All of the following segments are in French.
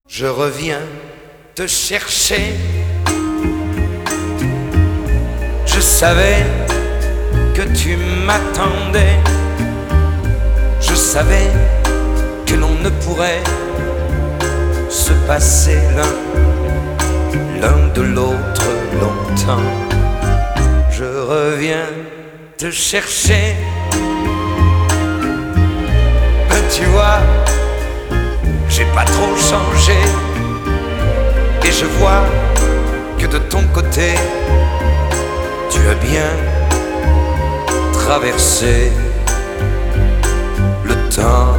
Je reviens te chercher. Je savais que tu m'attendais. Je savais que l'on ne pourrait se passer l'un de l'autre longtemps. Je reviens te chercher. Ben tu vois, j'ai pas trop changé. Et je vois que de ton côté, tu as bien traversé le temps.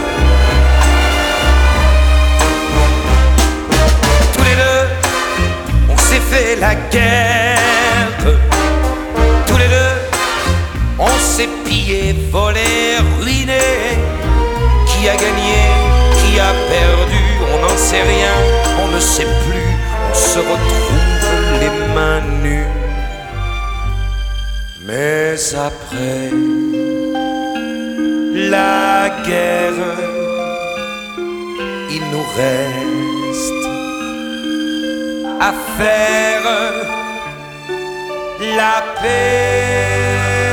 Tous les deux, on s'est fait la guerre. Tous les deux, on s'est pillé, volé, ruiné. Qui a gagné, qui a perdu, on n'en sait rien, on ne sait plus, on se retrouve les mains nues. Mais après la guerre, il nous reste à faire la paix.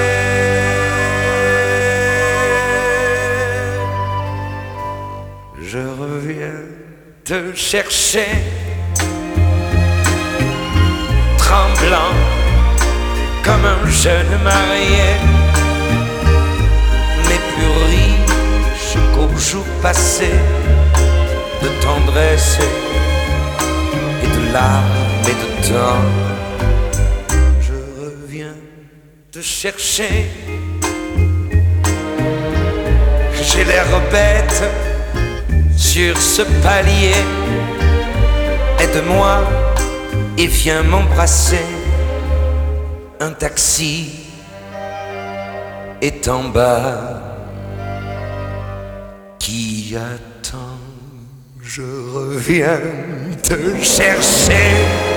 Je reviens te chercher, tremblant comme un jeune marié, mais plus riche qu'au jour passé de tendresse et de larmes et de temps. Je reviens te chercher. J'ai l'air bête sur ce palier. Aide-moi et viens m'embrasser. Un taxi est en bas qui attend. Je reviens te chercher.